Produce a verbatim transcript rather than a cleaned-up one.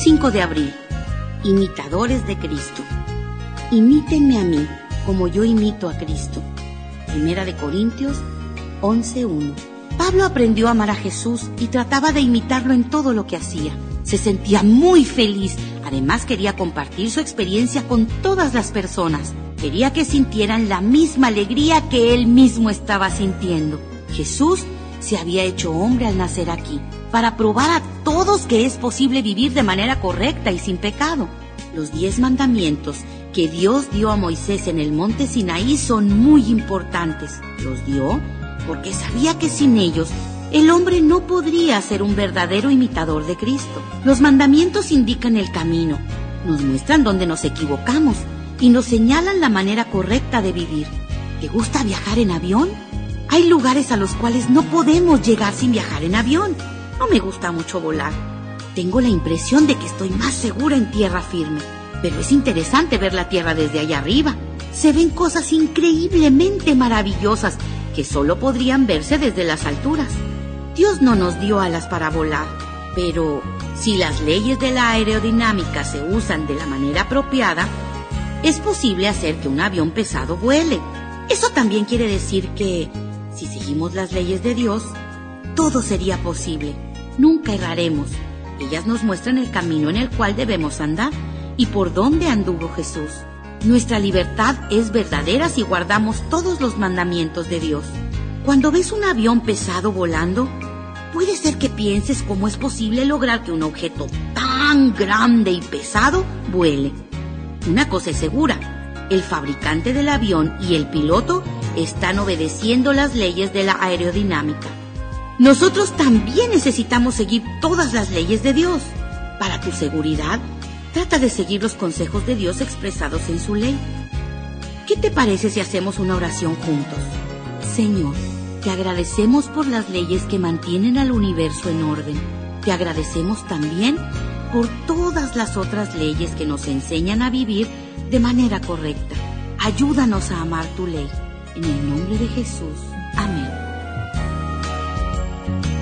cinco de abril. Imitadores de Cristo. Imítenme a mí, como yo imito a Cristo. Primera de Corintios once uno. Pablo aprendió a amar a Jesús y trataba de imitarlo en todo lo que hacía. Se sentía muy feliz. Además, quería compartir su experiencia con todas las personas. Quería que sintieran la misma alegría que él mismo estaba sintiendo. Jesús se había hecho hombre al nacer aquí, para probar a todos que es posible vivir de manera correcta y sin pecado. Los diez mandamientos que Dios dio a Moisés en el monte Sinaí son muy importantes. Los dio porque sabía que sin ellos el hombre no podría ser un verdadero imitador de Cristo. Los mandamientos indican el camino, nos muestran dónde nos equivocamos y nos señalan la manera correcta de vivir. ¿Te gusta viajar en avión? Hay lugares a los cuales no podemos llegar sin viajar en avión. No me gusta mucho volar. Tengo la impresión de que estoy más segura en tierra firme. Pero es interesante ver la tierra desde allá arriba. Se ven cosas increíblemente maravillosas que solo podrían verse desde las alturas. Dios no nos dio alas para volar, pero si las leyes de la aerodinámica se usan de la manera apropiada, es posible hacer que un avión pesado vuele. Eso también quiere decir que, si seguimos las leyes de Dios, todo sería posible. Nunca erraremos. Ellas nos muestran el camino en el cual debemos andar y por dónde anduvo Jesús. Nuestra libertad es verdadera si guardamos todos los mandamientos de Dios. Cuando ves un avión pesado volando, puede ser que pienses cómo es posible lograr que un objeto tan grande y pesado vuele. Una cosa es segura: el fabricante del avión y el piloto están obedeciendo las leyes de la aerodinámica. Nosotros también necesitamos seguir todas las leyes de Dios. Para tu seguridad, trata de seguir los consejos de Dios expresados en su ley. ¿Qué te parece si hacemos una oración juntos? Señor, te agradecemos por las leyes que mantienen al universo en orden. Te agradecemos también por todas las otras leyes que nos enseñan a vivir de manera correcta. Ayúdanos a amar tu ley. En el nombre de Jesús. Amén.